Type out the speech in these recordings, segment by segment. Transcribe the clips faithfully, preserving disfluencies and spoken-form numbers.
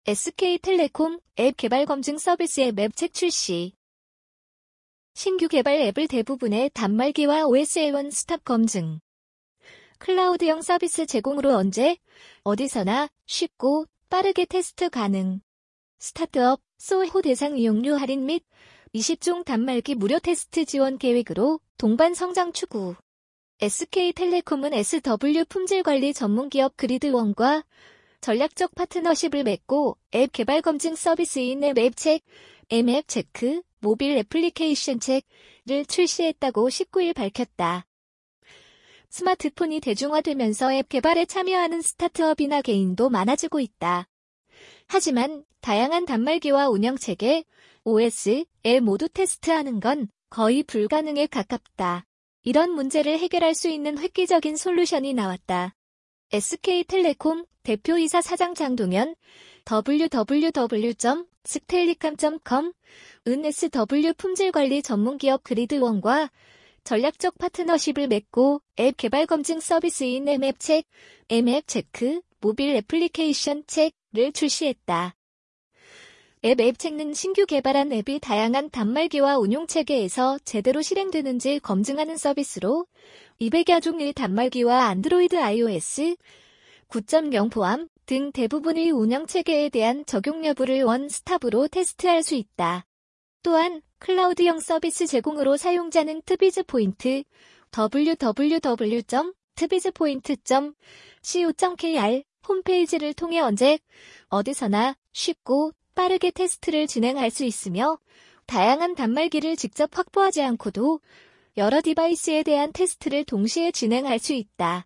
에스케이텔레콤 앱 개발 검증 서비스의 맵책 출시. 신규 개발 앱을 대부분의 단말기와 오에스에원 스탑 검증. 클라우드형 서비스 제공으로 언제, 어디서나 쉽고 빠르게 테스트 가능. 스타트업, 소호 대상 이용료 할인 및 이십 종 단말기 무료 테스트 지원 계획으로 동반 성장 추구. 에스케이텔레콤은 에스더블유 품질관리 전문기업 그리드원과 전략적 파트너십을 맺고 앱 개발 검증 서비스인 앱앱책, 엠앱체크, 모빌 애플리케이션 책을 출시했다고 십구 일 밝혔다. 스마트폰이 대중화되면서 앱 개발에 참여하는 스타트업이나 개인도 많아지고 있다. 하지만 다양한 단말기와 운영체계, 오에스를 모두 테스트하는 건 거의 불가능에 가깝다. 이런 문제를 해결할 수 있는 획기적인 솔루션이 나왔다. 에스케이텔레콤 대표이사 사장 장동현, 더블유 더블유 더블유 점 스텔리캄 점 컴, 은 에스더블유 품질관리 전문기업 그리드원과 전략적 파트너십을 맺고 앱 개발 검증 서비스인 엠앱책, 엠앱체크, 모빌 애플리케이션 책을 출시했다. 앱앱책은 신규 개발한 앱이 다양한 단말기와 운용체계에서 제대로 실행되는지 검증하는 서비스로 이백여 종의 단말기와 안드로이드 iOS 구 점 영 포함 등 대부분의 운영체계에 대한 적용 여부를 원스톱으로 테스트할 수 있다. 또한 클라우드형 서비스 제공으로 사용자는 트비즈 포인트, 더블유 더블유 더블유 점 트비즈 포인트 점 씨오 점 케이알 홈페이지를 통해 언제, 어디서나 쉽고 빠르게 테스트를 진행할 수 있으며 다양한 단말기를 직접 확보하지 않고도 여러 디바이스에 대한 테스트를 동시에 진행할 수 있다.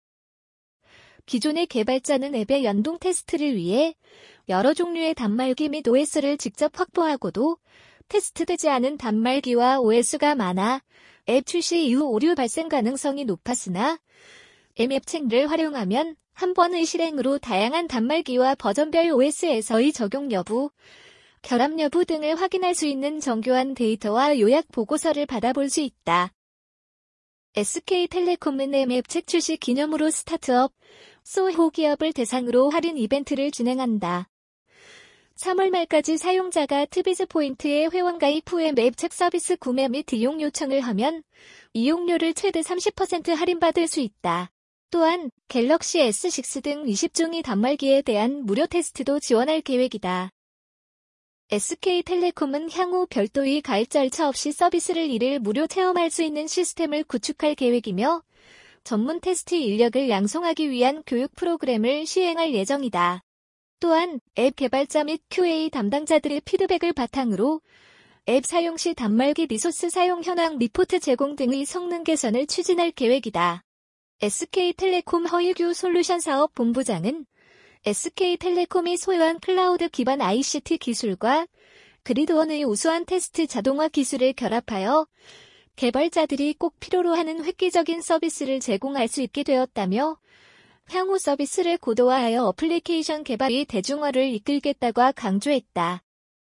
기존의 개발자는 앱의 연동 테스트를 위해 여러 종류의 단말기 및 오에스를 직접 확보하고도 테스트되지 않은 단말기와 오에스가 많아 앱 출시 이후 오류 발생 가능성이 높았으나 엠앱책을 활용하면 한 번의 실행으로 다양한 단말기와 버전별 오에스에서의 적용 여부, 결합 여부 등을 확인할 수 있는 정교한 데이터와 요약 보고서를 받아볼 수 있다. 에스케이텔레콤은 엠앱책 출시 기념으로 스타트업, 소호 기업을 대상으로 할인 이벤트를 진행한다. 삼월 말까지 사용자가 트비즈 포인트에 회원 가입 후에 앱책 서비스 구매 및 이용 요청을 하면 이용료를 최대 삼십 퍼센트 할인받을 수 있다. 또한 갤럭시 에스 식스 등 이십 종의 단말기에 대한 무료 테스트도 지원할 계획이다. 에스케이텔레콤은 향후 별도의 가입 절차 없이 서비스를 일 일 무료 체험할 수 있는 시스템을 구축할 계획이며 전문 테스트 인력을 양성하기 위한 교육 프로그램을 시행할 예정이다. 또한 앱 개발자 및 큐에이 담당자들의 피드백을 바탕으로 앱 사용 시 단말기 리소스 사용 현황 리포트 제공 등의 성능 개선을 추진할 계획이다. 에스케이텔레콤 허일규 솔루션 사업 본부장은 에스케이텔레콤이 소유한 클라우드 기반 아이씨티 기술과 그리드원의 우수한 테스트 자동화 기술을 결합하여 개발자들이 꼭 필요로 하는 획기적인 서비스를 제공할 수 있게 되었다며 향후 서비스를 고도화하여 어플리케이션 개발이 대중화를 이끌겠다고 강조했다.